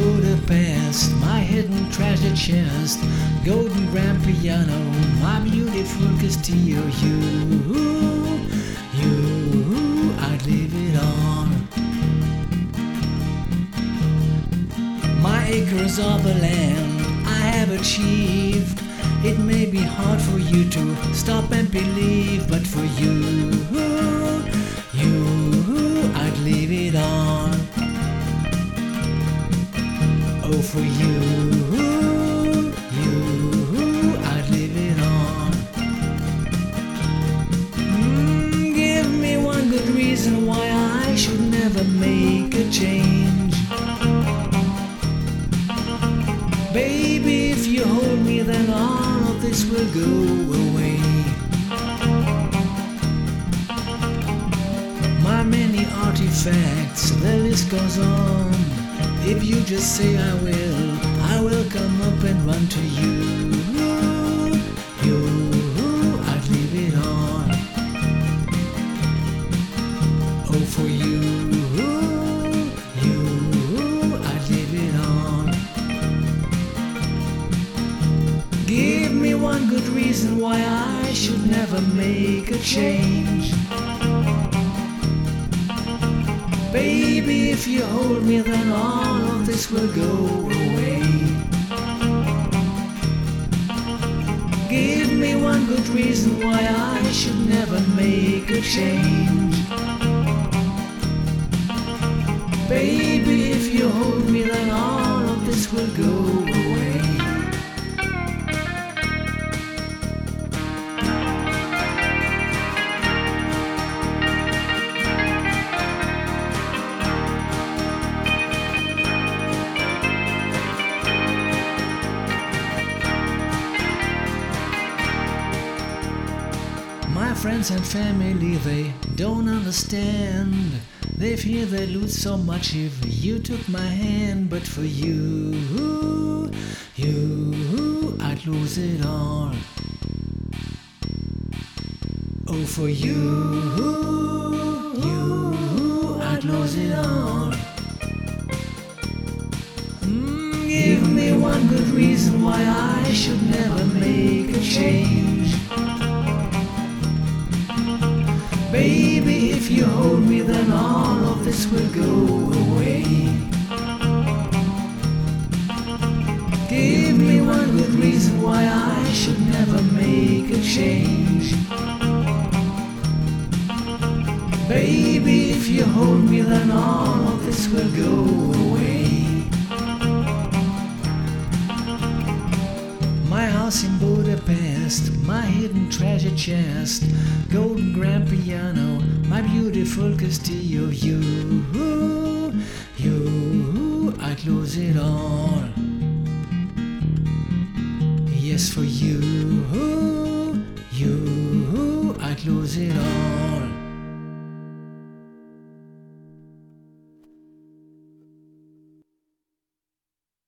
Budapest, my hidden treasure chest, golden grand piano, my beautiful Castillo. I'd leave it all. My acres of the land I have achieved. It may be hard for you to stop and believe, but for you, I'd leave it all. Oh, for you, I'd leave it all. Give me one good reason why I should never make a change. Baby, if you hold me, then all of this will go away. My many artifacts, the list goes on. If you just say I will come up and run to you. I'd leave it all. Oh, for you, I'd leave it all. Give me one good reason why I should never make a change. Baby, if you hold me, then all of this will go away. Give me one good reason why I should never make a change. Baby, if you hold me, then all of this will go away. My friends and family, they don't understand. They fear they'd lose so much if you took my hand. But for you, I'd lose it all. Oh, for you, I'd lose it all. Give me one good reason why I should never make a change. Baby, if you hold me, then all of this will go away. Give me one good reason why I should never make a change. Baby, if you hold me, then all of this will go away. My house in Budapest, my hidden treasure chest, golden grand piano, my beautiful Castillo. I'd lose it all. Yes, for you, I'd lose it all.